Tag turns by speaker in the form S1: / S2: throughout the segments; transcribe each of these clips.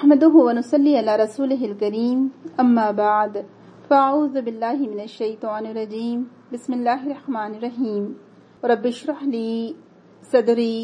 S1: نحمده ونصلي على رسوله الكريم اما بعد فاعوذ بالله من الشيطان الرجيم بسم الله الرحمن الرحيم رب اشرح لي صدري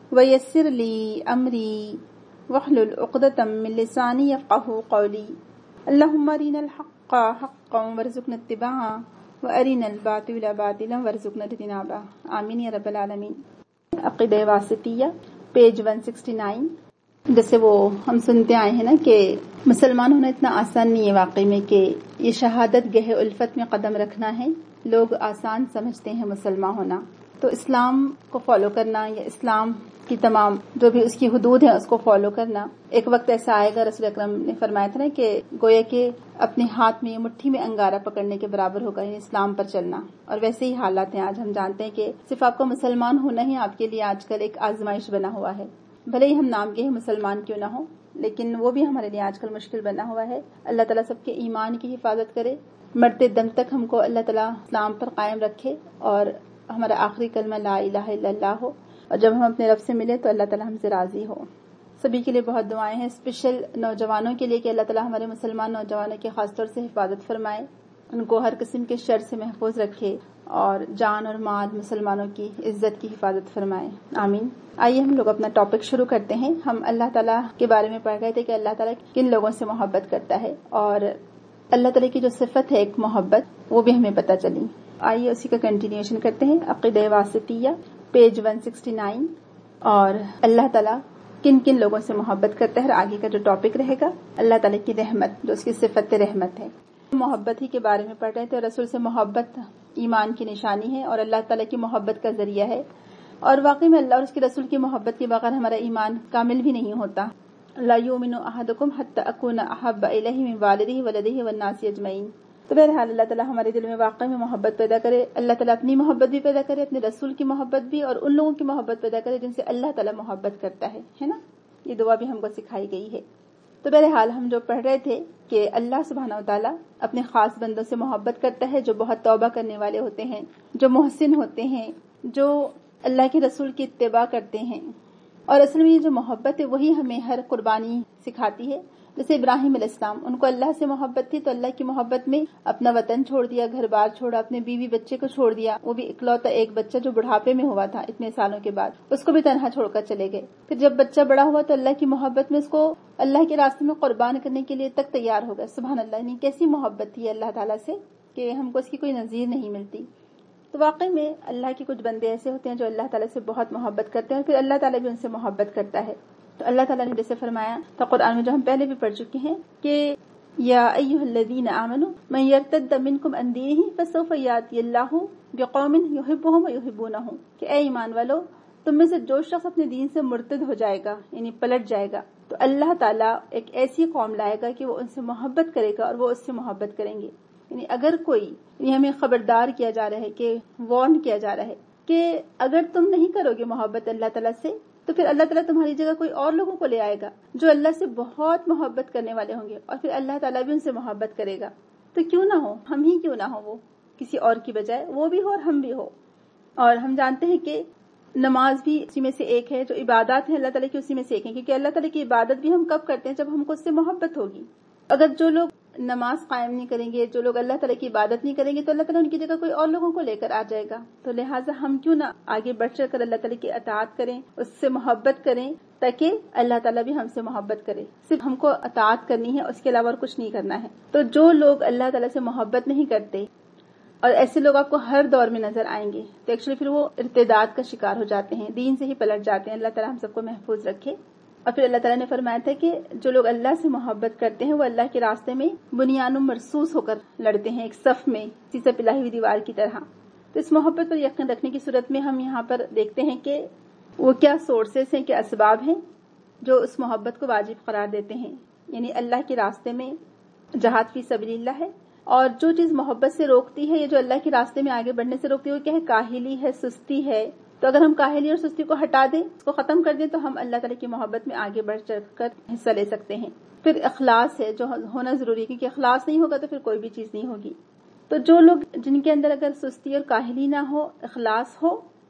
S1: ويسر لي امري واحلل عقدة من لساني يفقهوا قولي اللهم ارنا الحق حقا وارزقنا اتباعه وارنا الباطل باطلا وارزقنا اجتنابه آمین یا رب العالمین۔ عقیدہ واسطیہ پیج 169، جیسے وہ ہم سنتے آئے ہیں نا کہ مسلمان ہونا اتنا آسان نہیں ہے واقعی میں، کہ یہ شہادت گہے الفت میں قدم رکھنا ہے۔ لوگ آسان سمجھتے ہیں مسلمان ہونا، تو اسلام کو فالو کرنا یا اسلام کی تمام جو بھی اس کی حدود ہیں اس کو فالو کرنا، ایک وقت ایسا آئے گا، رسول اکرم نے فرمایا تھا نا کہ گویا کہ اپنے ہاتھ میں مٹھی میں انگارہ پکڑنے کے برابر ہوگا، یعنی اسلام پر چلنا۔ اور ویسے ہی حالات ہیں آج، ہم جانتے ہیں کہ صرف آپ کو مسلمان ہونا ہی آپ کے لیے آج کل ایک آزمائش بنا ہوا ہے، بھلے ہی ہم نام کے ہی مسلمان کیوں نہ ہوں، لیکن وہ بھی ہمارے لیے آج کل مشکل بنا ہوا ہے۔ اللہ تعالیٰ سب کے ایمان کی حفاظت کرے، مرتے دم تک ہم کو اللہ تعالیٰ اسلام پر قائم رکھے اور ہمارا آخری کلمہ لا الہ الا اللہ ہو، اور جب ہم اپنے رب سے ملے تو اللہ تعالیٰ ہم سے راضی ہو۔ سبھی کے لیے بہت دعائیں ہیں، اسپیشل نوجوانوں کے لیے کہ اللہ تعالیٰ ہمارے مسلمان نوجوانوں کی خاص طور سے حفاظت فرمائے، ان کو ہر قسم کے شر سے محفوظ رکھے اور جان اور مال مسلمانوں کی عزت کی حفاظت فرمائے، آمین۔ آئیے ہم لوگ اپنا ٹاپک شروع کرتے ہیں۔ ہم اللہ تعالیٰ کے بارے میں پڑھ رہے تھے کہ اللہ تعالیٰ کن لوگوں سے محبت کرتا ہے، اور اللہ تعالیٰ کی جو صفت ہے ایک محبت، وہ بھی ہمیں پتہ چلی۔ آئیے اسی کا کنٹینیوشن کرتے ہیں۔ عقیدہ واسطیہ پیج 169، اور اللہ تعالیٰ کن کن لوگوں سے محبت کرتا ہے، اور آگے کا جو ٹاپک رہے گا اللہ تعالیٰ کی رحمت، جو اس کی صفت رحمت ہے۔ محبت ہی کے بارے میں پڑھ رہے تھے، رسول سے محبت ایمان کی نشانی ہے اور اللہ تعالیٰ کی محبت کا ذریعہ ہے، اور واقعی میں اللہ اور اس کے رسول کی محبت کے بغیر ہمارا ایمان کامل بھی نہیں ہوتا۔ لا یؤمن احدکم حتی اکون احب الیہ من والدہ ولدہ والناس اجمعین۔ تو بہرحال اللہ تعالیٰ ہمارے دل میں واقعی میں محبت پیدا کرے، اللہ تعالیٰ اپنی محبت بھی پیدا کرے، اپنے رسول کی محبت بھی، اور ان لوگوں کی محبت پیدا کرے جن سے اللہ تعالیٰ محبت کرتا ہے نا۔ یہ دعا بھی ہم کو سکھائی گئی ہے۔ تو بہرحال ہم جو پڑھ رہے تھے کہ اللہ سبحانہ وتعالیٰ اپنے خاص بندوں سے محبت کرتا ہے جو بہت توبہ کرنے والے ہوتے ہیں، جو محسن ہوتے ہیں، جو اللہ کے رسول کی اتباع کرتے ہیں۔ اور اصل میں یہ جو محبت ہے وہی ہمیں ہر قربانی سکھاتی ہے۔ جیسے ابراہیم علیہ السلام، ان کو اللہ سے محبت تھی تو اللہ کی محبت میں اپنا وطن چھوڑ دیا، گھر بار چھوڑا، اپنے بیوی بچے کو چھوڑ دیا، وہ بھی اکلوتا ایک بچہ جو بڑھاپے میں ہوا تھا اتنے سالوں کے بعد، اس کو بھی تنہا چھوڑ کر چلے گئے۔ پھر جب بچہ بڑا ہوا تو اللہ کی محبت میں اس کو اللہ کے راستے میں قربان کرنے کے لیے تک تیار ہو گئے۔ سبحان اللہ، یعنی کیسی محبت تھی اللہ تعالیٰ سے کہ ہم کو اس کی کوئی نظیر نہیں ملتی۔ تو واقعی میں اللہ کے کچھ بندے ایسے ہوتے ہیں جو اللہ تعالیٰ سے بہت محبت کرتے ہیں، اور پھر اللہ تعالیٰ بھی ان سے محبت کرتا ہے۔ تو اللہ تعالیٰ نے جیسے فرمایا تھا قرآن میں، جو ہم پہلے بھی پڑھ چکے ہیں، کہ یا ایھا الذین آمنوا من یرتد منکم عن دینہ فسوف یأتی اللہ بقوم یحبهم ویحبونہ، کہ اے ایمان والو، تم میں سے جو شخص اپنے دین سے مرتد ہو جائے گا، یعنی پلٹ جائے گا، تو اللہ تعالیٰ ایک ایسی قوم لائے گا کہ وہ ان سے محبت کرے گا اور وہ اس سے محبت کریں گے۔ یعنی اگر کوئی، یعنی ہمیں خبردار کیا جا رہا ہے، کہ وارن کیا جا رہا ہے کہ اگر تم نہیں کرو گے محبت اللہ تعالیٰ سے، تو پھر اللہ تعالیٰ تمہاری جگہ کوئی اور لوگوں کو لے آئے گا جو اللہ سے بہت محبت کرنے والے ہوں گے، اور پھر اللہ تعالیٰ بھی ان سے محبت کرے گا۔ تو کیوں نہ ہو، ہم ہی کیوں نہ ہو، وہ کسی اور کی بجائے وہ بھی ہو اور ہم بھی ہو۔ اور ہم جانتے ہیں کہ نماز بھی اسی میں سے ایک ہے، جو عبادات ہیں اللہ تعالیٰ کی اسی میں سے ایک ہے، کیونکہ اللہ تعالیٰ کی عبادت بھی ہم کب کرتے ہیں؟ جب ہم کو اس سے محبت ہوگی۔ اگر جو لوگ نماز قائم نہیں کریں گے، جو لوگ اللہ تعالیٰ کی عبادت نہیں کریں گے، تو اللہ تعالیٰ ان کی جگہ کوئی اور لوگوں کو لے کر آ جائے گا۔ تو لہٰذا ہم کیوں نہ آگے بڑھ چڑھ کر اللہ تعالیٰ کی اطاعت کریں، اس سے محبت کریں، تاکہ اللہ تعالیٰ بھی ہم سے محبت کرے۔ صرف ہم کو اطاعت کرنی ہے، اس کے علاوہ اور کچھ نہیں کرنا ہے۔ تو جو لوگ اللہ تعالیٰ سے محبت نہیں کرتے، اور ایسے لوگ آپ کو ہر دور میں نظر آئیں گے، تو ایکچولی پھر وہ ارتداد کا شکار ہو جاتے ہیں، دین سے ہی پلٹ جاتے ہیں۔ اللہ تعالیٰ ہم سب کو محفوظ رکھے۔ اور پھر اللہ تعالیٰ نے فرمایا تھا کہ جو لوگ اللہ سے محبت کرتے ہیں وہ اللہ کے راستے میں بنیان مرصوص ہو کر لڑتے ہیں، ایک صف میں سیسہ پلائی ہوئی دیوار کی طرح۔ تو اس محبت پر یقین رکھنے کی صورت میں ہم یہاں پر دیکھتے ہیں کہ وہ کیا سورسز ہیں، کیا اسباب ہیں جو اس محبت کو واجب قرار دیتے ہیں۔ یعنی اللہ کے راستے میں جہاد فی سبیل اللہ ہے، اور جو چیز محبت سے روکتی ہے، یہ جو اللہ کے راستے میں آگے بڑھنے سے روکتی ہے، وہ کیا ہے؟ کاہلی ہے، سستی ہے۔ تو اگر ہم کاہلی اور سستی کو ہٹا دیں، اس کو ختم کر دیں، تو ہم اللہ تعالیٰ کی محبت میں آگے بڑھ چڑھ کر حصہ لے سکتے ہیں۔ پھر اخلاص ہے جو ہونا ضروری ہے، کیونکہ اخلاص نہیں ہوگا تو پھر کوئی بھی چیز نہیں ہوگی۔ تو جو لوگ جن کے اندر اگر سستی اور کاہلی نہ ہو، اخلاص ہو، تو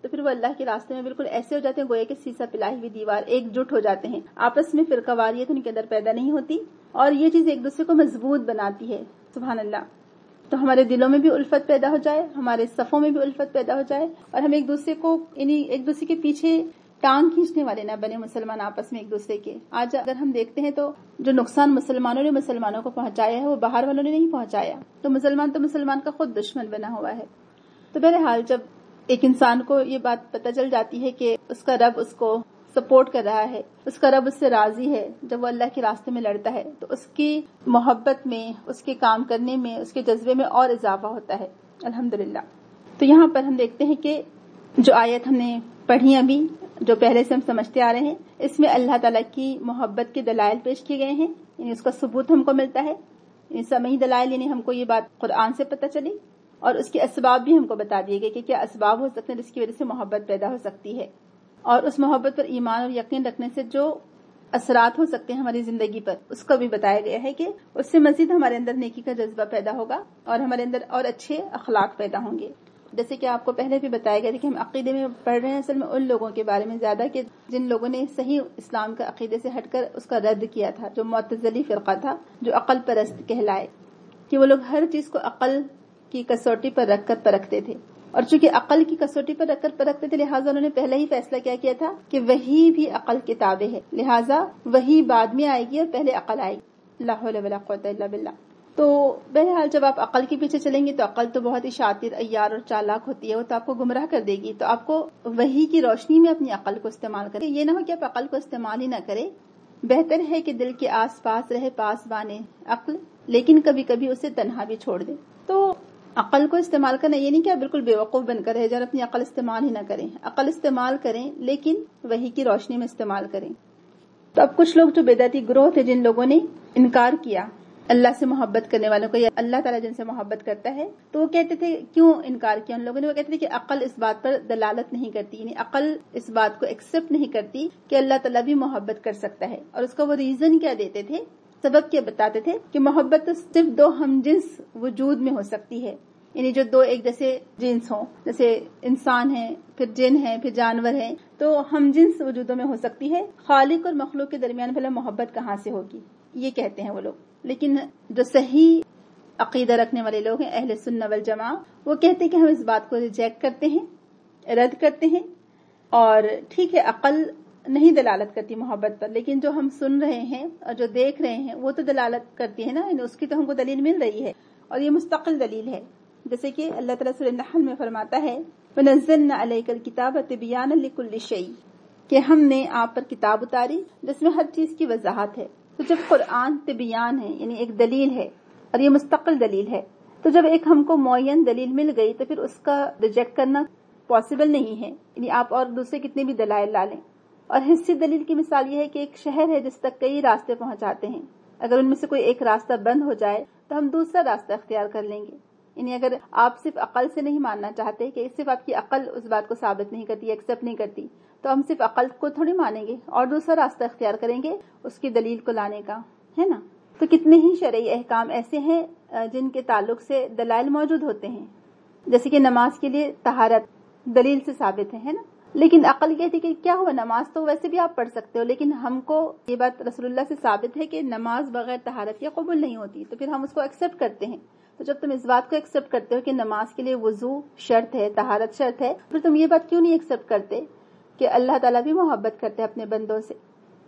S1: تو پھر وہ اللہ کے راستے میں بالکل ایسے ہو جاتے ہیں گویا کہ سیسا پلائی ہوئی دیوار، ایک جٹ ہو جاتے ہیں، آپس میں فرقہ واریت ان کے اندر پیدا نہیں ہوتی، اور یہ چیز ایک دوسرے کو مضبوط بناتی ہے. سبحان اللہ. تو ہمارے دلوں میں بھی الفت پیدا ہو جائے، ہمارے صفوں میں بھی الفت پیدا ہو جائے، اور ہم ایک دوسرے کو یعنی ایک دوسرے کے پیچھے ٹانگ کھینچنے والے نہ بنے مسلمان آپس میں ایک دوسرے کے. آج اگر ہم دیکھتے ہیں تو جو نقصان مسلمانوں نے مسلمانوں کو پہنچایا ہے وہ باہر والوں نے نہیں پہنچایا، تو مسلمان کا خود دشمن بنا ہوا ہے. تو بہرحال جب ایک انسان کو یہ بات پتہ چل جاتی ہے کہ اس کا رب اس کو سپورٹ کر رہا ہے، اس کا رب اس سے راضی ہے جب وہ اللہ کے راستے میں لڑتا ہے، تو اس کی محبت میں، اس کے کام کرنے میں، اس کے جذبے میں اور اضافہ ہوتا ہے الحمدللہ. تو یہاں پر ہم دیکھتے ہیں کہ جو آیت ہم نے پڑھی ابھی، جو پہلے سے ہم سمجھتے آ رہے ہیں، اس میں اللہ تعالیٰ کی محبت کے دلائل پیش کیے گئے ہیں، یعنی اس کا ثبوت ہم کو ملتا ہے، یعنی سمعی دلائل، یعنی ہم کو یہ بات قرآن سے پتہ چلی، اور اس کے اسباب بھی ہم کو بتا دیے گئے کہ کیا اسباب ہو سکتے ہیں جس کی وجہ سے محبت پیدا ہو سکتی ہے، اور اس محبت پر ایمان اور یقین رکھنے سے جو اثرات ہو سکتے ہیں ہماری زندگی پر، اس کو بھی بتایا گیا ہے کہ اس سے مزید ہمارے اندر نیکی کا جذبہ پیدا ہوگا اور ہمارے اندر اور اچھے اخلاق پیدا ہوں گے. جیسے کہ آپ کو پہلے بھی بتایا گیا کہ ہم عقیدے میں پڑھ رہے ہیں اصل میں ان لوگوں کے بارے میں زیادہ کہ جن لوگوں نے صحیح اسلام کا عقیدے سے ہٹ کر اس کا رد کیا تھا، جو معتزلی فرقہ تھا، جو عقل پرست کہلائے، کہ وہ لوگ ہر چیز کو عقل کی کسوٹی پر رکھ کر پرکھتے تھے، اور چونکہ عقل کی کسوٹی پر رکھ کر پرکھتے تھے لہٰذا انہوں نے پہلے ہی فیصلہ کیا تھا کہ وحی بھی عقل کے تابع ہے، لہٰذا وحی بعد میں آئے گی اور پہلے عقل آئے گی. لا حول ولا قوت الا باللہ. تو بہرحال جب آپ عقل کے پیچھے چلیں گے تو عقل تو بہت ہی شاطر، عیار اور چالاک ہوتی ہے، وہ تو آپ کو گمراہ کر دے گی. تو آپ کو وحی کی روشنی میں اپنی عقل کو استعمال کریں. یہ نہ ہو کہ آپ عقل کو استعمال ہی نہ کریں. بہتر ہے کہ دل کے آس پاس رہے پاسبان عقل، لیکن کبھی کبھی اسے تنہا بھی چھوڑ دیں. تو عقل کو استعمال کرنا یہ نہیں کہ آپ بالکل بے وقوف بن کر رہ جائیں، اپنی عقل استعمال ہی نہ کریں. عقل استعمال کریں لیکن وحی کی روشنی میں استعمال کریں. تو اب کچھ لوگ جو بدعتی گروہ تھے جن لوگوں نے انکار کیا اللہ سے محبت کرنے والوں کو، یا اللہ تعالیٰ جن سے محبت کرتا ہے، تو وہ کہتے تھے کیوں انکار کیا ان لوگوں نے؟ وہ کہتے تھے کہ عقل اس بات پر دلالت نہیں کرتی، یعنی عقل اس بات کو ایکسپٹ نہیں کرتی کہ اللہ تعالیٰ بھی محبت کر سکتا ہے. اور اس کا وہ ریزن کیا دیتے تھے، سبب کیا بتاتے تھے کہ محبت تو صرف دو ہم جنس وجود میں ہو سکتی ہے، یعنی جو دو ایک جیسے جنس ہوں، جیسے انسان ہیں، پھر جن ہیں، پھر جانور ہیں، تو ہم جنس وجودوں میں ہو سکتی ہے. خالق اور مخلوق کے درمیان بھلا محبت کہاں سے ہوگی، یہ کہتے ہیں وہ لوگ. لیکن جو صحیح عقیدہ رکھنے والے لوگ ہیں اہل سنہ والجماع، وہ کہتے ہیں کہ ہم اس بات کو ریجیکٹ کرتے ہیں، رد کرتے ہیں. اور ٹھیک ہے عقل نہیں دلالت کرتی محبت پر، لیکن جو ہم سن رہے ہیں اور جو دیکھ رہے ہیں وہ تو دلالت کرتی ہے نا، اس کی تو ہم کو دلیل مل رہی ہے، اور یہ مستقل دلیل ہے. جیسے کہ اللہ تعالیٰ سورہ النحل میں فرماتا ہے وَنَزَّلْنَا عَلَيْكَ الْكِتَابَ تِبْيَانًا لِكُلِّ شَيْءٍ، کہ ہم نے آپ پر کتاب اتاری جس میں ہر چیز کی وضاحت ہے. تو جب قرآن طبیان ہے یعنی ایک دلیل ہے اور یہ مستقل دلیل ہے، تو جب ایک ہم کو معین دلیل مل گئی تو پھر اس کا ریجیکٹ کرنا پاسبل نہیں ہے. یعنی آپ اور دوسرے کتنے بھی دلائل لا لیں. اور حسی دلیل کی مثال یہ ہے کہ ایک شہر ہے جس تک کئی راستے پہنچاتے ہیں، اگر ان میں سے کوئی ایک راستہ بند ہو جائے تو ہم دوسرا راستہ اختیار کر لیں گے. یعنی اگر آپ صرف عقل سے نہیں ماننا چاہتے کہ صرف آپ کی عقل اس بات کو ثابت نہیں کرتی، ایکسپٹ نہیں کرتی، تو ہم صرف عقل کو تھوڑی مانیں گے اور دوسرا راستہ اختیار کریں گے اس کی دلیل کو لانے کا، ہے نا. تو کتنے ہی شرعی احکام ایسے ہیں جن کے تعلق سے دلائل موجود ہوتے ہیں، جیسے کہ نماز کے لیے طہارت دلیل سے ثابت ہے نا، لیکن عقل کہتی کہ کیا ہوا، نماز تو ویسے بھی آپ پڑھ سکتے ہو، لیکن ہم کو یہ بات رسول اللہ سے ثابت ہے کہ نماز بغیر طہارت کے قبول نہیں ہوتی، تو پھر ہم اس کو ایکسپٹ کرتے ہیں. تو جب تم اس بات کو ایکسپٹ کرتے ہو کہ نماز کے لیے وضو شرط ہے، طہارت شرط ہے، پھر تم یہ بات کیوں نہیں ایکسپٹ کرتے کہ اللہ تعالیٰ بھی محبت کرتے ہیں اپنے بندوں سے.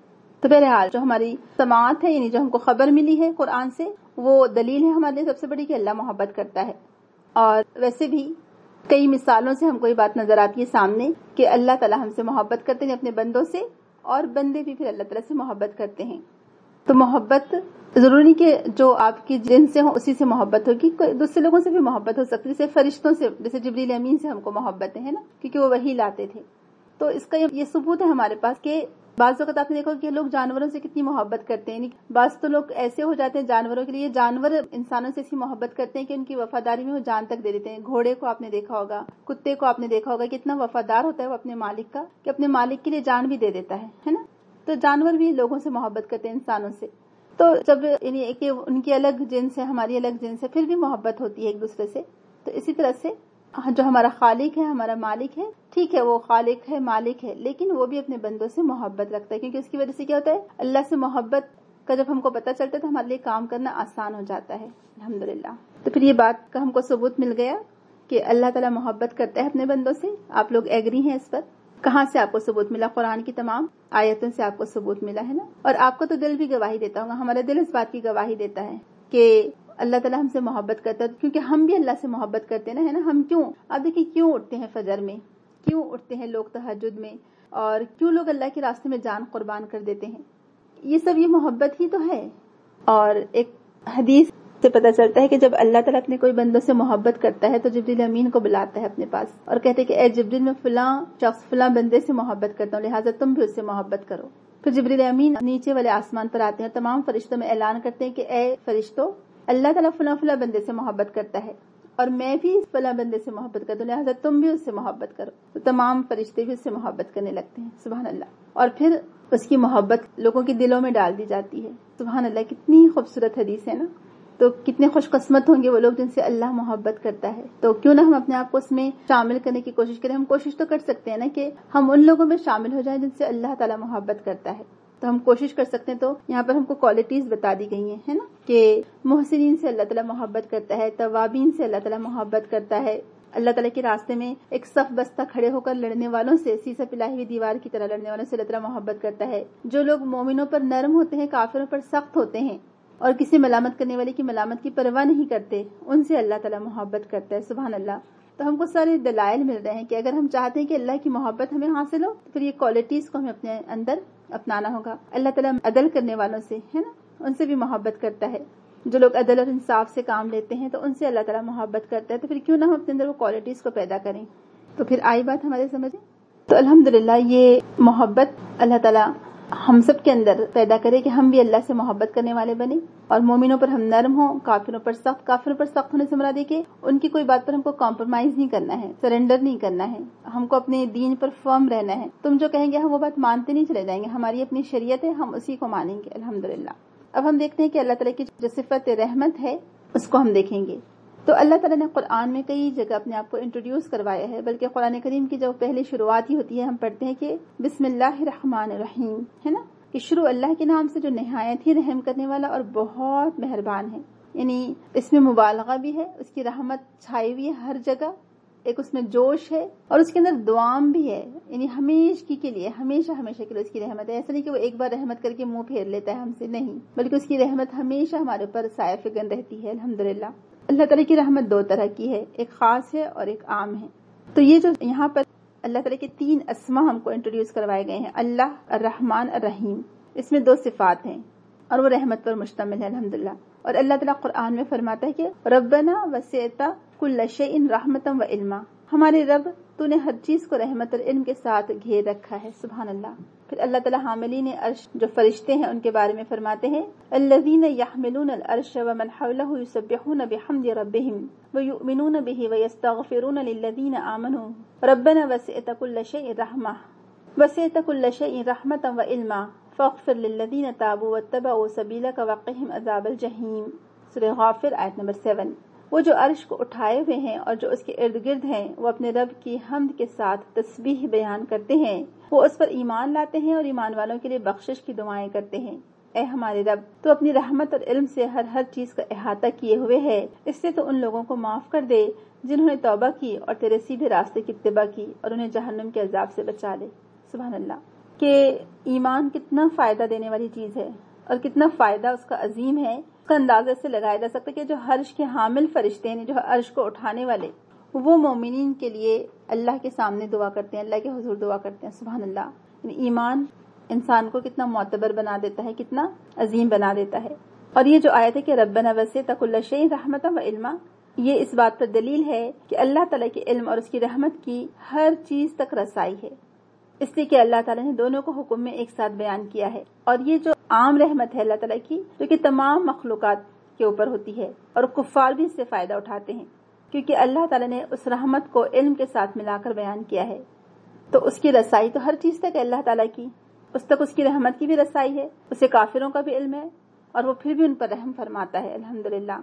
S1: تو بہرحال جو ہماری سماعت ہے، یعنی جو ہم کو خبر ملی ہے قرآن سے، وہ دلیل ہے ہمارے لیے سب سے بڑی کہ اللہ محبت کرتا ہے. اور ویسے بھی کئی مثالوں سے ہم کو یہ بات نظر آتی ہے سامنے کہ اللہ تعالیٰ ہم سے محبت کرتے ہیں اپنے بندوں سے، اور بندے بھی پھر اللہ تعالیٰ سے محبت کرتے ہیں. تو محبت ضروری نہیں کہ جو آپ کی جن سے ہو اسی سے محبت ہوگی، دوسرے لوگوں سے بھی محبت ہو سکتی ہے، جیسے فرشتوں سے، جیسے جبریل امین سے ہم کو محبت ہے نا، کیونکہ وہ وحی لاتے تھے. تو اس کا یہ ثبوت ہے ہمارے پاس کہ بعض اوقات آپ نے دیکھا کہ لوگ جانوروں سے کتنی محبت کرتے ہیں. بعض تو لوگ ایسے ہو جاتے ہیں جانوروں کے لیے، جانور انسانوں سے ایسی محبت کرتے ہیں کہ ان کی وفاداری میں وہ جان تک دے دیتے ہیں. گھوڑے کو آپ نے دیکھا ہوگا، کتے کو آپ نے دیکھا ہوگا، کتنا وفادار ہوتا ہے وہ اپنے مالک کا، کہ اپنے مالک کے لیے جان بھی دے دیتا ہے نا. تو جانور بھی لوگوں سے محبت کرتے ہیں، انسانوں سے. تو جب یعنی کہ ان کی الگ جنس ہے، ہماری الگ جنس ہے، پھر بھی محبت ہوتی ہے ایک دوسرے سے. تو اسی طرح سے جو ہمارا خالق ہے، ہمارا مالک ہے، ٹھیک ہے وہ خالق ہے، مالک ہے، لیکن وہ بھی اپنے بندوں سے محبت رکھتا ہے، کیونکہ اس کی وجہ سے کیا ہوتا ہے، اللہ سے محبت کا جب ہم کو پتہ چلتا ہے تو ہمارے لیے کام کرنا آسان ہو جاتا ہے الحمدللہ۔ تو پھر یہ بات کا ہم کو ثبوت مل گیا کہ اللہ تعالیٰ محبت کرتا ہے اپنے بندوں سے۔ آپ لوگ ایگری ہیں اس پر؟ کہاں سے آپ کو ثبوت ملا؟ قرآن کی تمام آیتوں سے آپ کو ثبوت ملا ہے نا۔ اور آپ کو تو دل بھی گواہی دیتا ہوگا، ہمارا دل اس بات کی گواہی دیتا ہے کہ اللہ تعالیٰ ہم سے محبت کرتا ہے، کیونکہ ہم بھی اللہ سے محبت کرتے ہیں نا۔ ہم کیوں، آپ دیکھیں کیوں اٹھتے ہیں فجر میں، کیوں اٹھتے ہیں لوگ تہجد میں، اور کیوں لوگ اللہ کے راستے میں جان قربان کر دیتے ہیں، یہ سب یہ محبت ہی تو ہے۔ اور ایک حدیث سے پتہ چلتا ہے کہ جب اللہ تعالیٰ اپنے کوئی بندوں سے محبت کرتا ہے تو جبریل امین کو بلاتا ہے اپنے پاس اور کہتے ہیں کہ اے جبریل، میں فلاں شخص فلاں بندے سے محبت کرتا ہوں، لہٰذا تم بھی اس سے محبت کرو۔ پھر جبریل امین نیچے والے آسمان پر آتے ہیں، تمام فرشتوں میں اعلان کرتے ہیں کہ اے فرشتوں، اللہ تعالیٰ فلاں فلاں بندے سے محبت کرتا ہے اور میں بھی اس فلاں بندے سے محبت کرتا ہوں، لہٰذا تم بھی اس سے محبت کرو۔ تو تمام فرشتے بھی اس سے محبت کرنے لگتے ہیں، سبحان اللہ۔ اور پھر اس کی محبت لوگوں کے دلوں میں ڈال دی جاتی ہے، سبحان اللہ۔ کتنی خوبصورت حدیث ہے نا۔ تو کتنے خوش قسمت ہوں گے وہ لوگ جن سے اللہ محبت کرتا ہے۔ تو کیوں نہ ہم اپنے آپ کو اس میں شامل کرنے کی کوشش کریں۔ ہم کوشش تو کر سکتے ہیں نا کہ ہم ان لوگوں میں شامل ہو جائیں جن سے اللہ تعالیٰ محبت کرتا ہے، تو ہم کوشش کر سکتے ہیں۔ تو یہاں پر ہم کو کوالٹیز بتا دی گئی ہیں، ہے نا، کہ محسنین سے اللہ تعالیٰ محبت کرتا ہے، توابین سے اللہ تعالیٰ محبت کرتا ہے، اللہ تعالیٰ کے راستے میں ایک صف بستہ کھڑے ہو کر لڑنے والوں سے، سیسا پلائی ہوئی دیوار کی طرح لڑنے والوں سے اللہ تعالیٰ محبت کرتا ہے، جو لوگ مومنوں پر نرم ہوتے ہیں، کافروں پر سخت ہوتے ہیں اور کسی ملامت کرنے والے کی ملامت کی پرواہ نہیں کرتے، ان سے اللہ تعالیٰ محبت کرتا ہے، سبحان اللہ۔ تو ہم کو سارے دلائل مل رہے ہیں کہ اگر ہم چاہتے ہیں کہ اللہ کی محبت ہمیں حاصل ہو تو پھر یہ کوالٹیز کو ہمیں اپنے اندر اپنانا ہوگا۔ اللہ تعالیٰ عدل کرنے والوں سے، ہے نا، ان سے بھی محبت کرتا ہے، جو لوگ عدل اور انصاف سے کام لیتے ہیں تو ان سے اللہ تعالیٰ محبت کرتا ہے۔ تو پھر کیوں نہ ہم اپنے اندر وہ کوالٹیز کو پیدا کریں۔ تو پھر آئی بات ہمارے سمجھ۔ تو الحمدللہ یہ محبت اللہ تعالیٰ ہم سب کے اندر پیدا کرے کہ ہم بھی اللہ سے محبت کرنے والے بنے اور مومنوں پر ہم نرم ہوں، کافروں پر سخت۔ کافروں پر سخت ہونے سے مراد ہے کہ ان کی کوئی بات پر ہم کو کمپرومائز نہیں کرنا ہے، سرنڈر نہیں کرنا ہے، ہم کو اپنے دین پر فرم رہنا ہے۔ تم جو کہیں گے ہم وہ بات مانتے نہیں چلے جائیں گے، ہماری اپنی شریعت ہے، ہم اسی کو مانیں گے الحمدللہ۔ اب ہم دیکھتے ہیں کہ اللہ تعالیٰ کی جو صفت رحمت ہے اس کو ہم دیکھیں گے۔ تو اللہ تعالیٰ نے قرآن میں کئی جگہ اپنے آپ کو انٹروڈیوس کروایا ہے، بلکہ قرآن کریم کی جو پہلی شروعات ہی ہوتی ہے ہم پڑھتے ہیں کہ بسم اللہ الرحمن الرحیم، ہے نا، کہ شروع اللہ کے نام سے جو نہایت ہی رحم کرنے والا اور بہت مہربان ہے۔ یعنی اس میں مبالغہ بھی ہے، اس کی رحمت چھائی ہوئی ہے ہر جگہ، ایک اس میں جوش ہے اور اس کے اندر دعام بھی ہے، یعنی ہمیشہ کے لیے، ہمیشہ ہمیشہ کے لیے اس کی رحمت ہے۔ ایسا نہیں کہ وہ ایک بار رحمت کر کے منہ پھیر لیتا ہے ہم سے، نہیں، بلکہ اس کی رحمت ہمیشہ ہمارے اوپر سایہ فگن رہتی ہے الحمدللہ۔ اللہ تعالیٰ کی رحمت دو طرح کی ہے، ایک خاص ہے اور ایک عام ہے۔ تو یہ جو یہاں پر اللہ تعالیٰ کے تین اسما ہم کو انٹروڈیوس کروائے گئے ہیں، اللہ، الرحمن، الرحیم، اس میں دو صفات ہیں اور وہ رحمت پر مشتمل ہے الحمدللہ۔ اور اللہ تعالیٰ قرآن میں فرماتا ہے کہ ربنا وسعت کل شیء رحمتا و علما، ہمارے رب تو نے ہر چیز کو رحمت اور علم کے ساتھ گھیر رکھا ہے، سبحان اللہ۔ پھر اللہ تعالیٰ حاملین عرش جو فرشتے ہیں ان کے بارے میں فرماتے ہیں الذین یحملون العرش ومن حولہ یسبحون بحمد ربہم ویؤمنون بہ ویستغفرون للذین آمنوا ربنا وسعت کل شیء رحمہ وسعت کل شیء رحمتا و علما فاغفر للذین تابوا واتبعوا سبیلک وقہم عذاب الجحیم، سورہ غافر آیت نمبر 7۔ وہ جو عرش کو اٹھائے ہوئے ہیں اور جو اس کے ارد گرد ہیں، وہ اپنے رب کی حمد کے ساتھ تسبیح بیان کرتے ہیں، وہ اس پر ایمان لاتے ہیں اور ایمان والوں کے لیے بخشش کی دعائیں کرتے ہیں۔ اے ہمارے رب، تو اپنی رحمت اور علم سے ہر چیز کا احاطہ کیے ہوئے ہے، اس سے تو ان لوگوں کو معاف کر دے جنہوں نے توبہ کی اور تیرے سیدھے راستے کی اتباع کی اور انہیں جہنم کے عذاب سے بچا لے، سبحان اللہ۔ کہ ایمان کتنا فائدہ دینے والی چیز ہے اور کتنا فائدہ اس کا عظیم ہے، اس کا اندازہ سے لگایا جا سکتا ہے کہ جو عرش کے حامل فرشتے ہیں، جو عرش کو اٹھانے والے، وہ مومنین کے لیے اللہ کے سامنے دعا کرتے ہیں، اللہ کے حضور دعا کرتے ہیں، سبحان اللہ۔ یعنی ایمان انسان کو کتنا معتبر بنا دیتا ہے، کتنا عظیم بنا دیتا ہے۔ اور یہ جو آیت ہے کہ ربنا وسعت کل شیء رحمتا و علما، یہ اس بات پر دلیل ہے کہ اللہ تعالیٰ کے علم اور اس کی رحمت کی ہر چیز تک رسائی ہے، اس لیے کہ اللہ تعالیٰ نے دونوں کو حکم میں ایک ساتھ بیان کیا ہے۔ اور یہ جو عام رحمت ہے اللہ تعالیٰ کی، جو کہ تمام مخلوقات کے اوپر ہوتی ہے اور کفار بھی اس سے فائدہ اٹھاتے ہیں، کیونکہ اللہ تعالیٰ نے اس رحمت کو علم کے ساتھ ملا کر بیان کیا ہے، تو اس کی رسائی تو ہر چیز تک ہے اللہ تعالیٰ کی، اس تک اس کی رحمت کی بھی رسائی ہے، اسے کافروں کا بھی علم ہے اور وہ پھر بھی ان پر رحم فرماتا ہے الحمدللہ۔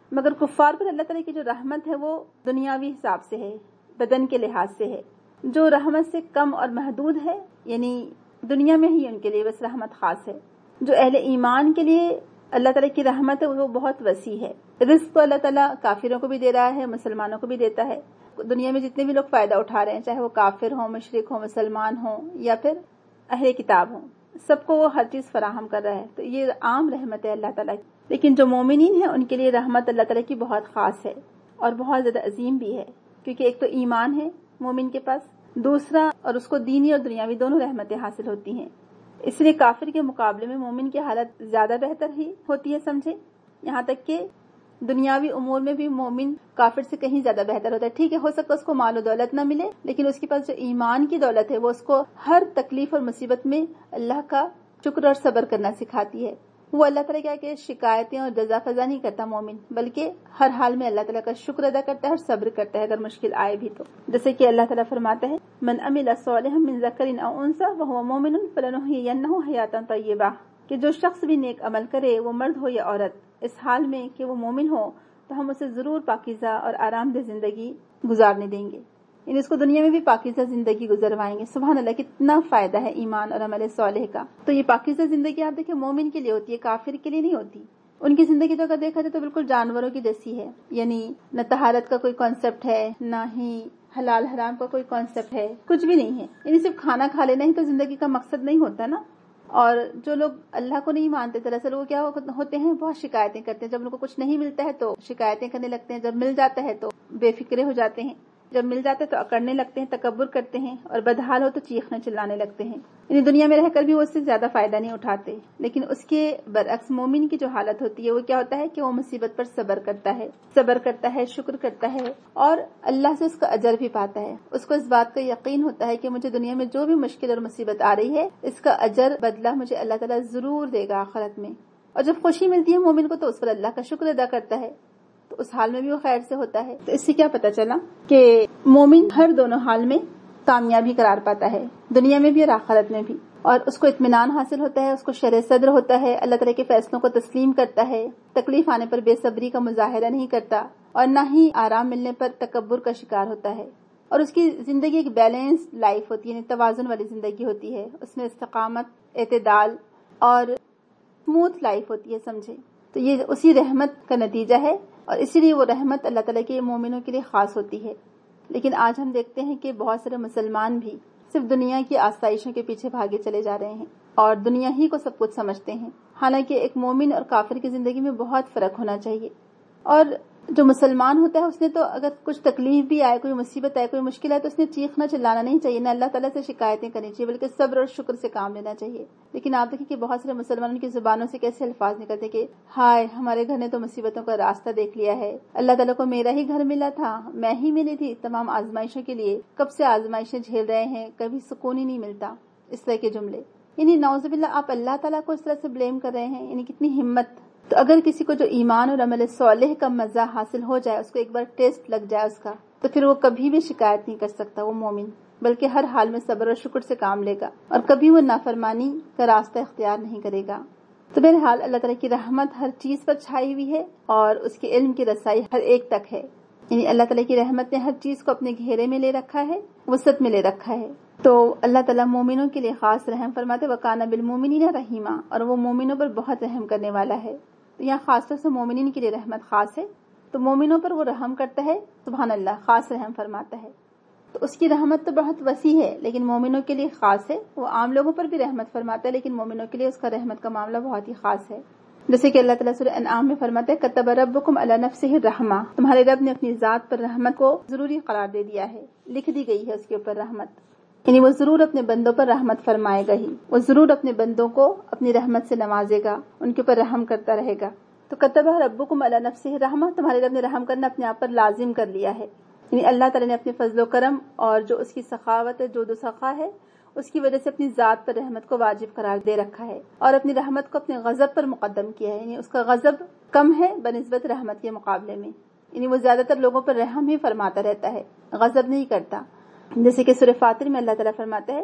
S1: مگر کفار پر اللہ تعالیٰ کی جو رحمت ہے وہ دنیاوی حساب سے ہے، بدن کے لحاظ سے ہے، جو رحمت سے کم اور محدود ہے، یعنی دنیا میں ہی ان کے لیے بس رحمت خاص ہے۔ جو اہل ایمان کے لیے اللہ تعالیٰ کی رحمت ہے وہ بہت وسیع ہے۔ رزق تو اللہ تعالیٰ کافروں کو بھی دے رہا ہے، مسلمانوں کو بھی دیتا ہے۔ دنیا میں جتنے بھی لوگ فائدہ اٹھا رہے ہیں، چاہے وہ کافر ہوں، مشرک ہوں، مسلمان ہوں یا پھر اہل کتاب ہوں، سب کو وہ ہر چیز فراہم کر رہا ہے۔ تو یہ عام رحمت ہے اللہ تعالیٰ کی۔ لیکن جو مومنین ہیں ان کے لیے رحمت اللہ تعالیٰ کی بہت خاص ہے اور بہت زیادہ عظیم بھی ہے، کیونکہ ایک تو ایمان ہے مومن کے پاس، دوسرا اور اس کو دینی اور دنیاوی دونوں رحمتیں حاصل ہوتی ہیں۔ اس لیے کافر کے مقابلے میں مومن کی حالت زیادہ بہتر ہی ہوتی ہے، سمجھے، یہاں تک کہ دنیاوی امور میں بھی مومن کافر سے کہیں زیادہ بہتر ہوتا ہے۔ ٹھیک ہے، ہو سکتا ہے اس کو مال و دولت نہ ملے، لیکن اس کے پاس جو ایمان کی دولت ہے وہ اس کو ہر تکلیف اور مصیبت میں اللہ کا شکر اور صبر کرنا سکھاتی ہے۔ وہ اللہ تعالیٰ کیا کہ شکایتیں اور جزا فضا نہیں کرتا مومن، بلکہ ہر حال میں اللہ تعالیٰ کا شکر ادا کرتا ہے اور صبر کرتا ہے اگر مشکل آئے بھی تو۔ جیسے کہ اللہ تعالیٰ فرماتا ہے من عمل صالحا من ذکر او انثی وهو مؤمن فلنحیینہ حیاۃ طیبہ، کہ جو شخص بھی نیک عمل کرے، وہ مرد ہو یا عورت، اس حال میں کہ وہ مومن ہو تو ہم اسے ضرور پاکیزہ اور آرام دہ زندگی گزارنے دیں گے، یعنی اس کو دنیا میں بھی پاکیزہ زندگی گزروائیں گے۔ سبحان اللہ، کتنا فائدہ ہے ایمان اور عمل صالح کا۔ تو یہ پاکیزہ زندگی آپ دیکھیں مومن کے لیے ہوتی ہے، کافر کے لیے نہیں ہوتی۔ ان کی زندگی تو اگر دیکھا جائے تو بالکل جانوروں کی جیسی ہے، یعنی نہ طہارت کا کوئی کانسیپٹ ہے، نہ ہی حلال حرام کا کوئی کانسیپٹ ہے، کچھ بھی نہیں ہے۔ یعنی صرف کھانا کھا لینا ہی تو زندگی کا مقصد نہیں ہوتا نا۔ اور جو لوگ اللہ کو نہیں مانتے، دراصل وہ کیا ہوتے ہیں، بہت شکایتیں کرتے ہیں۔ جب ان کو کچھ نہیں ملتا ہے تو شکایتیں کرنے لگتے ہیں، جب مل جاتا ہے تو بے فکرے ہو جاتے ہیں، جب مل جاتے ہیں تو اکڑنے لگتے ہیں، تکبر کرتے ہیں، اور بدحال ہو تو چیخنے چلانے لگتے ہیں۔ یعنی دنیا میں رہ کر بھی وہ اس سے زیادہ فائدہ نہیں اٹھاتے۔ لیکن اس کے برعکس مومن کی جو حالت ہوتی ہے وہ کیا ہوتا ہے کہ وہ مصیبت پر صبر کرتا ہے، شکر کرتا ہے، اور اللہ سے اس کا اجر بھی پاتا ہے۔ اس کو اس بات کا یقین ہوتا ہے کہ مجھے دنیا میں جو بھی مشکل اور مصیبت آ رہی ہے، اس کا اجر بدلہ مجھے اللہ تعالیٰ ضرور دے گا آخرت میں۔ اور جب خوشی ملتی ہے مومن کو تو اس پر اللہ کا شکر ادا کرتا ہے، تو اس حال میں بھی وہ خیر سے ہوتا ہے۔ تو اس سے کیا پتا چلا کہ مومن ہر دونوں حال میں کامیابی قرار پاتا ہے، دنیا میں بھی اور آخرت میں بھی، اور اس کو اطمینان حاصل ہوتا ہے، اس کو شرح صدر ہوتا ہے، اللہ تعالیٰ کے فیصلوں کو تسلیم کرتا ہے، تکلیف آنے پر بے صبری کا مظاہرہ نہیں کرتا، اور نہ ہی آرام ملنے پر تکبر کا شکار ہوتا ہے۔ اور اس کی زندگی ایک بیلنس لائف ہوتی ہے، یعنی توازن والی زندگی ہوتی ہے، اس میں استقامت، اعتدال اور اسموتھ لائف ہوتی ہے، سمجھے۔ تو یہ اسی رحمت کا نتیجہ ہے، اور اسی لیے وہ رحمت اللہ تعالیٰ کے مومنوں کے لیے خاص ہوتی ہے۔ لیکن آج ہم دیکھتے ہیں کہ بہت سارے مسلمان بھی صرف دنیا کی آسائشوں کے پیچھے بھاگے چلے جا رہے ہیں اور دنیا ہی کو سب کچھ سمجھتے ہیں، حالانکہ ایک مومن اور کافر کی زندگی میں بہت فرق ہونا چاہیے۔ اور جو مسلمان ہوتا ہے اس نے تو اگر کچھ تکلیف بھی آئے، کوئی مصیبت آئے، کوئی مشکل آئے، تو اس نے چیخنا چلانا نہیں چاہیے، نہ اللہ تعالیٰ سے شکایتیں کرنی چاہیے، بلکہ صبر اور شکر سے کام لینا چاہیے۔ لیکن آپ دیکھیں کہ بہت سارے مسلمانوں کی زبانوں سے کیسے الفاظ نکلتے کہ ہائے ہمارے گھر نے تو مصیبتوں کا راستہ دیکھ لیا ہے، اللہ تعالیٰ کو میرا ہی گھر ملا تھا، میں ہی ملی تھی تمام آزمائشوں کے لیے، کب سے آزمائشیں جھیل رہے ہیں، کبھی سکون ہی نہیں ملتا، اس طرح کے جملے۔ یعنی نعوذ باللہ آپ اللہ تعالیٰ کو اس طرح سے بلیم کر رہے ہیں، یعنی کتنی ہمت۔ تو اگر کسی کو جو ایمان اور عمل صالح کا مزہ حاصل ہو جائے، اس کو ایک بار ٹیسٹ لگ جائے اس کا، تو پھر وہ کبھی بھی شکایت نہیں کر سکتا وہ مومن، بلکہ ہر حال میں صبر اور شکر سے کام لے گا، اور کبھی وہ نافرمانی کا راستہ اختیار نہیں کرے گا۔ تو بہرحال اللہ تعالیٰ کی رحمت ہر چیز پر چھائی ہوئی ہے، اور اس کے علم کی رسائی ہر ایک تک ہے، یعنی اللہ تعالیٰ کی رحمت نے ہر چیز کو اپنے گھیرے میں لے رکھا ہے، وسعت میں لے رکھا ہے۔ تو اللہ تعالیٰ مومنوں کے لیے خاص رحم فرماتے وَكَانَ بِالْمُؤْمِنِينَ رَحِيمًا، اور وہ مومنوں پر بہت رحم کرنے والا ہے۔ تو یہاں خاص طور سے مومنین کے لیے رحمت خاص ہے، تو مومنوں پر وہ رحم کرتا ہے، سبحان اللہ، خاص رحم فرماتا ہے۔ تو اس کی رحمت تو بہت وسیع ہے، لیکن مومنوں کے لیے خاص ہے۔ وہ عام لوگوں پر بھی رحمت فرماتا ہے، لیکن مومنوں کے لیے اس کا رحمت کا معاملہ بہت ہی خاص ہے۔ جیسے کہ اللہ تعالیٰ سورہ انعام میں فرماتا ہے كَتَبَ رَبُّكُمْ عَلَى نَفْسِهِ الرَّحْمَةَ، تمہارے رب نے اپنی ذات پر رحمت کو ضروری قرار دے دیا ہے، لکھ دی گئی ہے اس کے اوپر رحمت، یعنی وہ ضرور اپنے بندوں پر رحمت فرمائے گا ہی، وہ ضرور اپنے بندوں کو اپنی رحمت سے نوازے گا، ان کے اوپر رحم کرتا رہے گا۔ تو كَتَبَ رَبُّكُمْ عَلَى نَفْسِهِ الرَّحْمَةَ، تمہارے رب نے رحم کرنا اپنے آپ پر لازم کر لیا ہے، یعنی اللہ تعالیٰ نے اپنے فضل و کرم اور جو اس کی سخاوت ہے، جود و سخا ہے، اس کی وجہ سے اپنی ذات پر رحمت کو واجب قرار دے رکھا ہے، اور اپنی رحمت کو اپنے غضب پر مقدم کیا ہے، یعنی اس کا غضب کم ہے بنسبت رحمت کے مقابلے میں، یعنی وہ زیادہ تر لوگوں پر رحم ہی فرماتا رہتا ہے، غضب نہیں کرتا۔ جیسے کہ سورہ فاطر میں اللہ تعالیٰ فرماتا ہے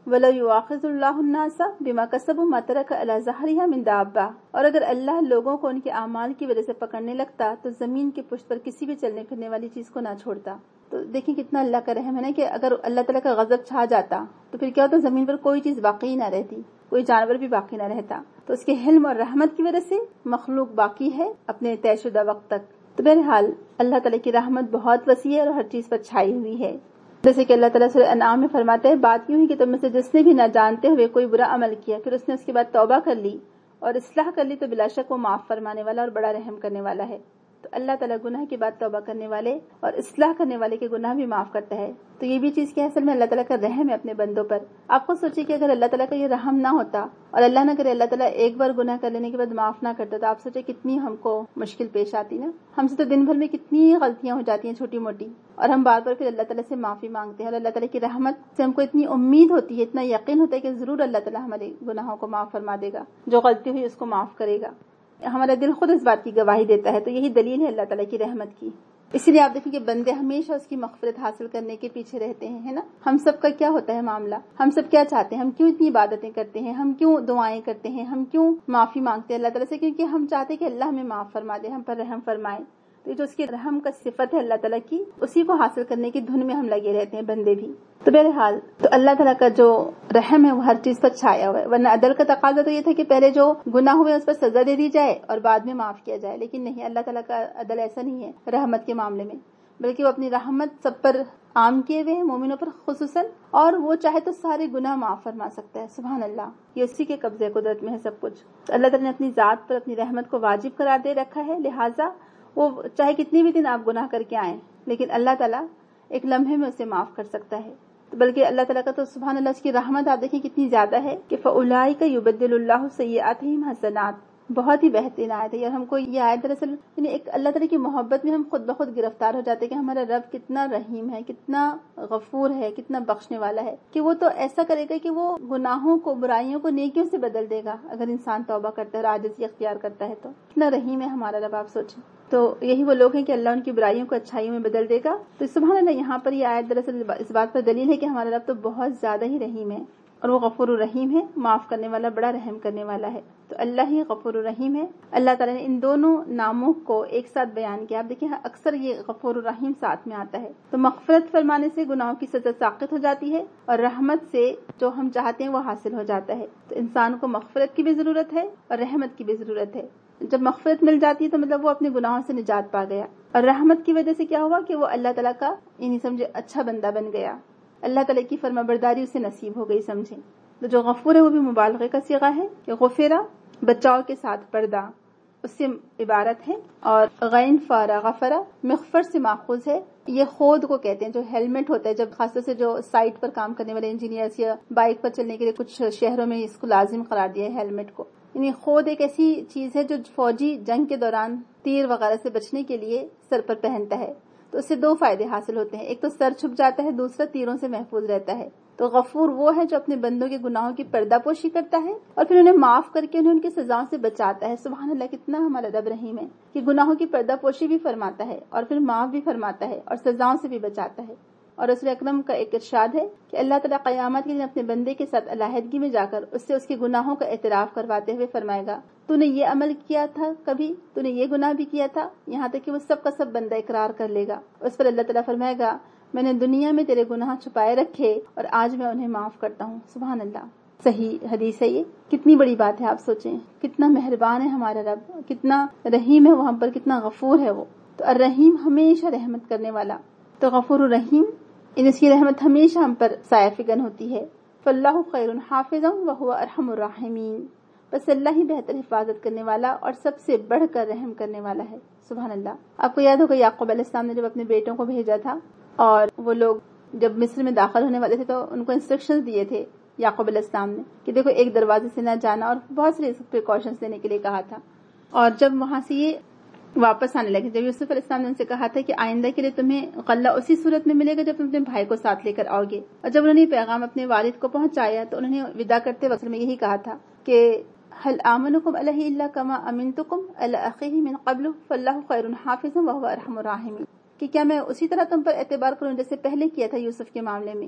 S1: وَلَوْ يُؤَاخِذُ اللَّهُ النَّاسَ بِمَا كَسَبُوا مَا تَرَكَ عَلَى ظَهْرِهَا مِن دَابَّةٍ، اور اگر اللہ لوگوں کو ان کے اعمال کی وجہ سے پکڑنے لگتا تو زمین کی پشت پر کسی بھی چلنے پھرنے والی چیز کو نہ چھوڑتا۔ تو دیکھیں کتنا اللہ کا رحم ہے نا، کہ اگر اللہ تعالیٰ کا غضب چھا جاتا تو پھر کیا ہوتا، زمین پر کوئی چیز باقی نہ رہتی، کوئی جانور بھی باقی نہ رہتا۔ تو اس کے حلم اور رحمت کی وجہ سے مخلوق باقی ہے اپنے طے شدہ وقت تک۔ تو بہرحال اللہ تعالیٰ کی رحمت بہت وسیع ہے اور ہر چیز پر چھائی ہوئی ہے۔ جیسے کہ اللہ تعالیٰ سورہ انعام میں فرماتے ہیں، بات یوں ہی کہ تم میں سے جس نے بھی نہ جانتے ہوئے کوئی برا عمل کیا پھر اس نے اس کے بعد توبہ کر لی اور اصلاح کر لی تو بلا شک وہ معاف فرمانے والا اور بڑا رحم کرنے والا ہے۔ تو اللہ تعالیٰ گناہ کے بعد توبہ کرنے والے اور اصلاح کرنے والے کے گناہ بھی معاف کرتا ہے۔ تو یہ بھی چیز کہ اصل میں اللہ تعالیٰ کا رحم ہے اپنے بندوں پر۔ آپ خود سوچیے کہ اگر اللہ تعالیٰ کا یہ رحم نہ ہوتا اور اللہ نہ کرے اللہ تعالیٰ ایک بار گناہ کر لینے کے بعد معاف نہ کرتا تو آپ سوچیں کتنی ہم کو مشکل پیش آتی نا۔ ہم سے تو دن بھر میں کتنی غلطیاں ہو جاتی ہیں چھوٹی موٹی، اور ہم بار بار پھر اللہ تعالیٰ سے معافی مانگتے ہیں، اور اللہ تعالیٰ کی رحمت سے ہم کو اتنی امید ہوتی ہے، اتنا یقین ہوتا ہے کہ ضرور اللہ تعالیٰ ہمارے گناہوں کو معاف فرما دے گا، جو غلطی ہوئی اس کو معاف کرے گا۔ ہمارا دل خود اس بات کی گواہی دیتا ہے۔ تو یہی دلیل ہے اللہ تعالیٰ کی رحمت کی۔ اسی لیے آپ دیکھیں کہ بندے ہمیشہ اس کی مغفرت حاصل کرنے کے پیچھے رہتے ہیں، ہے نا۔ ہم سب کا کیا ہوتا ہے معاملہ، ہم سب کیا چاہتے ہیں، ہم کیوں اتنی عبادتیں کرتے ہیں، ہم کیوں دعائیں کرتے ہیں، ہم کیوں معافی مانگتے ہیں اللہ تعالیٰ سے، کیونکہ ہم چاہتے ہیں کہ اللہ ہمیں معاف فرما دے، ہم پر رحم فرمائے۔ تو یہ جو اس کی رحم کا صفت ہے اللہ تعالیٰ کی، اسی کو حاصل کرنے کی دھن میں ہم لگے رہتے ہیں بندے بھی۔ تو بہرحال تو اللہ تعالیٰ کا جو رحم ہے وہ ہر چیز پر چھایا ہوا ہے، ورنہ عدل کا تقاضا تو یہ تھا کہ پہلے جو گناہ ہوئے اس پر سزا دے دی جائے اور بعد میں معاف کیا جائے، لیکن نہیں، اللہ تعالیٰ کا عدل ایسا نہیں ہے رحمت کے معاملے میں، بلکہ وہ اپنی رحمت سب پر عام کیے ہوئے ہیں، مومنوں پر خصوصاً، اور وہ چاہے تو سارے گناہ معاف فرما سکتا ہے۔ سبحان اللہ، یہ اسی کے قبضے قدرت میں ہے سب کچھ۔ تو اللہ تعالیٰ نے اپنی ذات پر اپنی رحمت کو واجب قرار دے رکھا ہے، لہٰذا وہ چاہے کتنی بھی دن آپ گناہ کر کے آئیں لیکن اللہ تعالیٰ ایک لمحے میں اسے معاف کر سکتا ہے۔ بلکہ اللہ تعالیٰ کا تو سبحان اللہ اس کی رحمت آپ دیکھیں کتنی زیادہ ہے کہ فَأُولَٰئِكَ يُبَدِّلُ اللَّهُ سَيِّئَاتِهِمْ حَسَنَاتٍ، بہت ہی بہترین آیت ہے۔ اور ہم کو یہ آیت دراصل یعنی ایک اللہ تعالیٰ کی محبت میں ہم خود بخود گرفتار ہو جاتے ہیں کہ ہمارا رب کتنا رحیم ہے، کتنا غفور ہے، کتنا بخشنے والا ہے، کہ وہ تو ایسا کرے گا کہ وہ گناہوں کو، برائیوں کو نیکیوں سے بدل دے گا اگر انسان توبہ کرتا ہے اور عاجزی اختیار کرتا ہے۔ تو کتنا رحیم ہے ہمارا رب، آپ سوچیں۔ تو یہی وہ لوگ ہیں کہ اللہ ان کی برائیوں کو اچھائیوں میں بدل دے گا۔ تو سبحان اللہ، یہاں پر یہ آیت دراصل اس بات پر دلیل ہے کہ ہمارا رب تو بہت زیادہ ہی رحیم ہے، اور وہ غفور الرحیم ہے، معاف کرنے والا، بڑا رحم کرنے والا ہے۔ تو اللہ ہی غفور الرحیم ہے۔ اللہ تعالیٰ نے ان دونوں ناموں کو ایک ساتھ بیان کیا۔ آپ دیکھیں اکثر یہ غفور الرحیم ساتھ میں آتا ہے۔ تو مغفرت فرمانے سے گناہوں کی سزا ساقط ہو جاتی ہے، اور رحمت سے جو ہم چاہتے ہیں وہ حاصل ہو جاتا ہے۔ تو انسان کو مغفرت کی بھی ضرورت ہے اور رحمت کی بھی ضرورت ہے۔ جب مغفرت مل جاتی ہے تو مطلب وہ اپنے گناہوں سے نجات پا گیا، اور رحمت کی وجہ سے کیا ہوا کہ وہ اللہ تعالیٰ کا یعنی سمجھے اچھا بندہ بن گیا، اللہ تعالیٰ کی فرما برداری اسے نصیب ہو گئی، سمجھیں۔ تو جو غفور ہے وہ بھی مبالغے کا صیغہ ہے کہ غفرا بچاؤ کے ساتھ پردہ اس سے عبارت ہے، اور غین فارا غفرا مغفر سے ماخوذ ہے۔ یہ خود کو کہتے ہیں جو ہیلمٹ ہوتا ہے، جب خاص طور سے جو سائٹ پر کام کرنے والے انجینئرز یا بائک پر چلنے کے لیے کچھ شہروں میں اس کو لازم قرار دیا ہے ہیلمٹ کو۔ یعنی خود ایک ایسی چیز ہے جو فوجی جنگ کے دوران تیر وغیرہ سے بچنے کے لیے سر پر پہنتا ہے۔ تو اس سے دو فائدے حاصل ہوتے ہیں، ایک تو سر چھپ جاتا ہے، دوسرا تیروں سے محفوظ رہتا ہے۔ تو غفور وہ ہے جو اپنے بندوں کے گناہوں کی پردہ پوشی کرتا ہے اور پھر انہیں معاف کر کے انہیں ان کی سزاؤں سے بچاتا ہے۔ سبحان اللہ، کتنا ہمارا رب رحیم ہے کہ گناہوں کی پردہ پوشی بھی فرماتا ہے اور پھر معاف بھی فرماتا ہے اور سزاؤں سے بھی بچاتا ہے۔ اور رسول اکرم کا ایک ارشاد ہے کہ اللہ تعالیٰ قیامت کے دن اپنے بندے کے ساتھ علیحدگی میں جا کر اس سے اس کے گناہوں کا اعتراف کرواتے ہوئے فرمائے گا، تو نے یہ عمل کیا تھا کبھی، تو نے یہ گناہ بھی کیا تھا، یہاں تک کہ وہ سب کا سب بندہ اقرار کر لے گا۔ اس پر اللہ تعالیٰ فرمائے گا، میں نے دنیا میں تیرے گناہ چھپائے رکھے اور آج میں انہیں معاف کرتا ہوں۔ سبحان اللہ، صحیح حدیث ہے یہ۔ کتنی بڑی بات ہے، آپ سوچیں کتنا مہربان ہے ہمارا رب، کتنا رحیم ہے وہ ہم پر، کتنا غفور ہے وہ۔ تو الرحیم ہمیشہ رحمت کرنے والا، تو غفور الرحیم، ان اس کی رحمت ہمیشہ ہم پر سایہ فگن ہوتی ہے۔ فاللہ خیر حافظا وہو ارحم الراحمین، بس اللہ ہی بہتر حفاظت کرنے والا اور سب سے بڑھ کر رحم کرنے والا ہے۔ سبحان اللہ۔ آپ کو یاد ہوگا یعقوب علیہ السلام نے جب اپنے بیٹوں کو بھیجا تھا اور وہ لوگ جب مصر میں داخل ہونے والے تھے تو ان کو انسٹرکشنز دیے تھے یعقوب علیہ السلام نے کہ دیکھو ایک دروازے سے نہ جانا، اور بہت سارے پریکاشنز لینے کے لیے کہا تھا۔ اور جب وہاں سے یہ واپس آنے لگے، جب یوسف علیہ السلام نے ان سے کہا تھا کہ آئندہ کے لیے تمہیں غلہ اسی صورت میں ملے گا جب تم اپنے بھائی کو ساتھ لے کر آؤ گے، اور جب انہوں نے پیغام اپنے والد کو پہنچایا تو انہوں نے وداع کرتے وقت میں یہی کہا تھا کہ هل آمنكم علیہ الا كما امنتكم علی اخیہ من قبل فاللہ خیر حافظا وهو ارحم الراحمین، کہ کیا میں اسی طرح تم پر اعتبار کروں جیسے پہلے کیا تھا یوسف کے معاملے میں،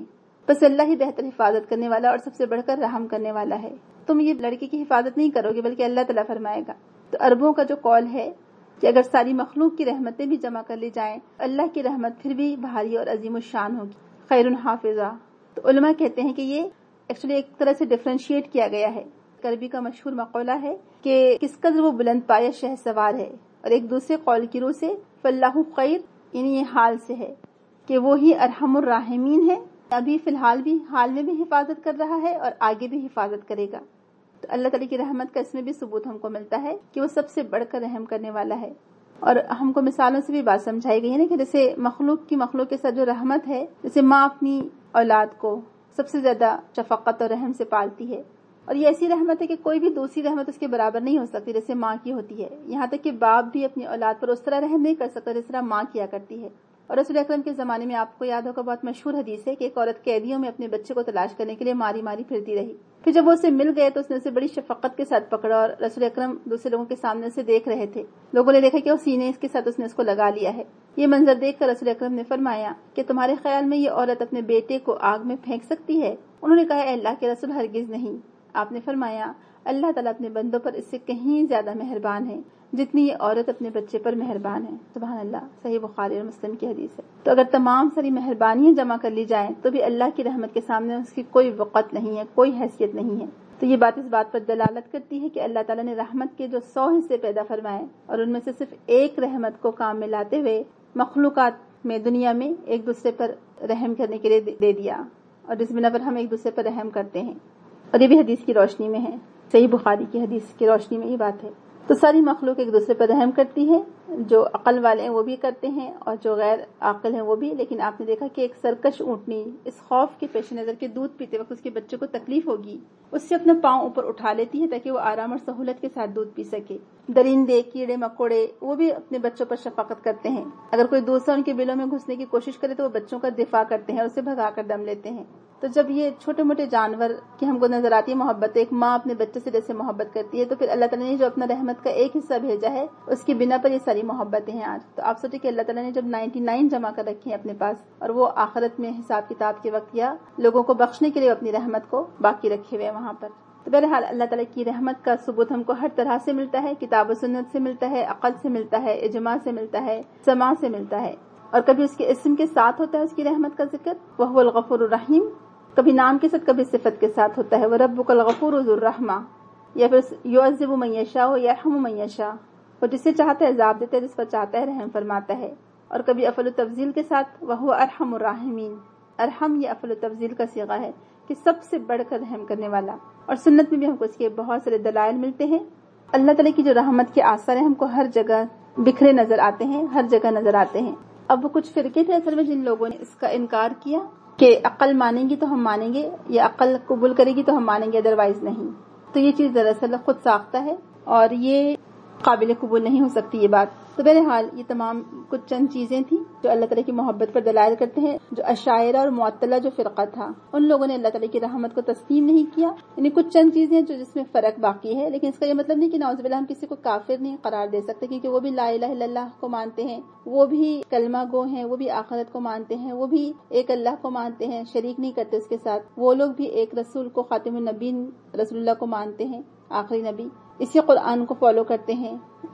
S1: بس اللہ ہی بہتر حفاظت کرنے والا اور سب سے بڑھ کر رحم کرنے والا ہے. تم یہ لڑکی کی حفاظت نہیں کرو گے بلکہ اللہ تعالیٰ فرمائے گا. تو عربوں کا جو قول ہے کہ اگر ساری مخلوق کی رحمتیں بھی جمع کر لی جائیں اللہ کی رحمت پھر بھی بھاری اور عظیم الشان ہوگی. خیر حافظہ. تو علماء کہتے ہیں کہ یہ ایکچولی ایک طرح سے ڈفرینشیٹ کیا گیا ہے. کربی کا مشہور مقولہ ہے کہ کس قدر وہ بلند پایہ شہ سوار ہے، اور ایک دوسرے قول کی روح سے فاللہ خیر، یعنی یہ حال سے ہے کہ وہی ارحم الراحمین ہے. ابھی فی الحال بھی حال میں بھی حفاظت کر رہا ہے اور آگے بھی حفاظت کرے گا. تو اللہ تعالیٰ کی رحمت کا اس میں بھی ثبوت ہم کو ملتا ہے کہ وہ سب سے بڑھ کر رحم کرنے والا ہے. اور ہم کو مثالوں سے بھی بات سمجھائی گئی ہے نا کہ جیسے مخلوق کے ساتھ جو رحمت ہے، جیسے ماں اپنی اولاد کو سب سے زیادہ شفقت اور رحم سے پالتی ہے، اور یہ ایسی رحمت ہے کہ کوئی بھی دوسری رحمت اس کے برابر نہیں ہو سکتی جیسے ماں کی ہوتی ہے. یہاں تک کہ باپ بھی اپنی اولاد پر اس طرح رحم نہیں کر سکتا جس طرح ماں کیا کرتی ہے. اور رسول اکرم کے زمانے میں آپ کو یاد ہوگا بہت مشہور حدیث ہے کہ ایک عورت قیدیوں میں اپنے بچے کو تلاش کرنے کے لیے ماری ماری پھرتی رہی. پھر جب وہ اسے مل گئے تو اس نے اسے بڑی شفقت کے ساتھ پکڑا، اور رسول اکرم دوسرے لوگوں کے سامنے اسے دیکھ رہے تھے. لوگوں نے دیکھا کہ وہ سینے کے ساتھ اس نے اس کو لگا لیا ہے. یہ منظر دیکھ کر رسول اکرم نے فرمایا کہ تمہارے خیال میں یہ عورت اپنے بیٹے کو آگ میں پھینک سکتی ہے؟ انہوں نے کہا اے اللہ کے رسول ہرگز نہیں. آپ نے فرمایا اللہ تعالیٰ اپنے بندوں پر اس سے کہیں زیادہ مہربان ہے جتنی یہ عورت اپنے بچے پر مہربان ہے. سبحان اللہ. صحیح بخاری اور مسلم کی حدیث ہے. تو اگر تمام ساری مہربانیاں جمع کر لی جائیں تو بھی اللہ کی رحمت کے سامنے اس کی کوئی وقت نہیں ہے، کوئی حیثیت نہیں ہے. تو یہ بات اس بات پر دلالت کرتی ہے کہ اللہ تعالیٰ نے رحمت کے جو 100 حصے پیدا فرمائے اور ان میں سے صرف ایک رحمت کو کام میں لاتے ہوئے مخلوقات میں دنیا میں ایک دوسرے پر رحم کرنے کے لیے دے دیا، اور جس بنا پر ہم ایک دوسرے پر رحم کرتے ہیں. اور یہ بھی حدیث کی روشنی میں ہے، صحیح بخاری کی حدیث کی روشنی میں یہ بات ہے. تو ساری مخلوق ایک دوسرے پر رحم کرتی ہے، جو عقل والے ہیں وہ بھی کرتے ہیں اور جو غیر عاقل ہیں وہ بھی. لیکن آپ نے دیکھا کہ ایک سرکش اونٹنی اس خوف کے پیش نظر کے دودھ پیتے وقت اس کے بچے کو تکلیف ہوگی، اس سے اپنا پاؤں اوپر اٹھا لیتی ہے تاکہ وہ آرام اور سہولت کے ساتھ دودھ پی سکے. درندے، کیڑے مکوڑے وہ بھی اپنے بچوں پر شفقت کرتے ہیں. اگر کوئی دوسرا ان کے بلوں میں گھسنے کی کوشش کرے تو وہ بچوں کا دفاع کرتے ہیں اور اسے بھگا کر دم لیتے ہیں. تو جب یہ چھوٹے موٹے جانور کی ہم کو نظر آتی ہے محبت، ایک ماں اپنے بچے سے جیسے محبت کرتی ہے، تو پھر اللہ تعالیٰ نے جو اپنا رحمت کا ایک حصہ بھیجا ہے اس کی بنا پر یہ ساری محبتیں ہیں آج. تو آپ سوچیں کہ اللہ تعالیٰ نے جب 99 جمع کر رکھی ہیں اپنے پاس، اور وہ آخرت میں حساب کتاب کے وقت یا لوگوں کو بخشنے کے لیے اپنی رحمت کو باقی رکھے ہوئے وہاں پر. تو بہرحال اللہ تعالیٰ کی رحمت کا ثبوت ہم کو ہر طرح سے ملتا ہے، کتاب و سنت سے ملتا ہے، عقل سے ملتا ہے، اجماع سے ملتا ہے، سماع سے ملتا ہے. اور کبھی اس کے اسم کے ساتھ ہوتا ہے اس کی رحمت کا ذکر، وَهُوَ الْغَفُورُ الرَّحِيمُ، کبھی نام کے ساتھ کبھی صفت کے ساتھ ہوتا ہے، وَرَبُّكَ الْغَفُورُ ذُو الرَّحْمَةِ، یا پھر يُعَذِّبُ مَن يَشَاءُ وَيَرْحَمُ مَن يَشَاءُ، وہ جسے چاہتا ہے عذاب دیتا ہے، جس پر چاہتا ہے رحم فرماتا ہے. اور کبھی افعل التفضیل کے ساتھ وَهُوَ أَرْحَمُ الراحمین، ارحم یہ افعل التفضیل کا صیغہ ہے کہ سب سے بڑھ کر رحم کرنے والا. اور سنت میں بھی ہم کو اس کے بہت سارے دلائل ملتے ہیں. اللہ تعالیٰ کی جو رحمت کے آثار ہیں ہم کو ہر جگہ بکھرے نظر آتے ہیں، ہر جگہ نظر آتے ہیں. اب وہ کچھ فرقے تھے اصل میں جن لوگوں نے اس کا انکار کیا کہ عقل مانیں گی تو ہم مانیں گے، یا عقل قبول کرے گی تو ہم مانیں گے، ادروائز نہیں. تو یہ چیز دراصل خود ساختہ ہے اور یہ قابل قبول نہیں ہو سکتی یہ بات. تو بہرحال یہ تمام کچھ چند چیزیں تھیں جو اللہ تعالیٰ کی محبت پر دلائل کرتے ہیں. جو اشاعرہ اور معطلہ جو فرقہ تھا ان لوگوں نے اللہ تعالیٰ کی رحمت کو تسلیم نہیں کیا. یعنی کچھ چند چیزیں جو جس میں فرق باقی ہے، لیکن اس کا یہ مطلب نہیں کہ نعوذ باللہ ہم کسی کو کافر نہیں قرار دے سکتے، کیونکہ وہ بھی لا الہ الا اللہ کو مانتے ہیں، وہ بھی کلمہ گو ہیں، وہ بھی آخرت کو مانتے ہیں، وہ بھی ایک اللہ کو مانتے ہیں، شریک نہیں کرتے اس کے ساتھ. وہ لوگ بھی ایک رسول کو، خاتم النبیین رسول اللہ کو مانتے ہیں، آخری نبی. اسی قرآن کو فالو کرتے ہیں،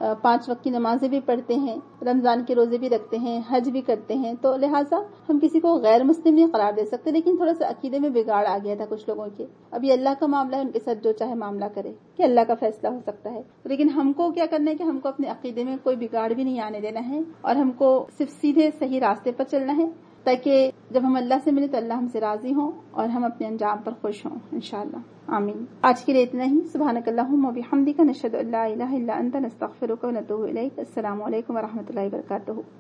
S1: 5 وقت کی نمازیں بھی پڑھتے ہیں، رمضان کے روزے بھی رکھتے ہیں، حج بھی کرتے ہیں. تو لہٰذا ہم کسی کو غیر مسلم نہیں قرار دے سکتے. لیکن تھوڑا سا عقیدے میں بگاڑ آ گیا تھا کچھ لوگوں کے. اب یہ اللہ کا معاملہ ہے، ان کے ساتھ جو چاہے معاملہ کرے، کہ اللہ کا فیصلہ ہو سکتا ہے. لیکن ہم کو کیا کرنا ہے کہ ہم کو اپنے عقیدے میں کوئی بگاڑ بھی نہیں آنے دینا ہے، اور ہم کو صرف سیدھے صحیح راستے پر چلنا ہے، تاکہ جب ہم اللہ سے ملیں تو اللہ ہم سے راضی ہوں اور ہم اپنے انجام پر خوش ہوں انشاءاللہ. آمین. آج کے لیے اتنا ہی. سبحانک اللہم و بحمدک، نشہد ان لا الہ الا انت، نستغفرک و نتوب الیک. السلام علیکم و رحمۃ اللہ وبرکاتہ.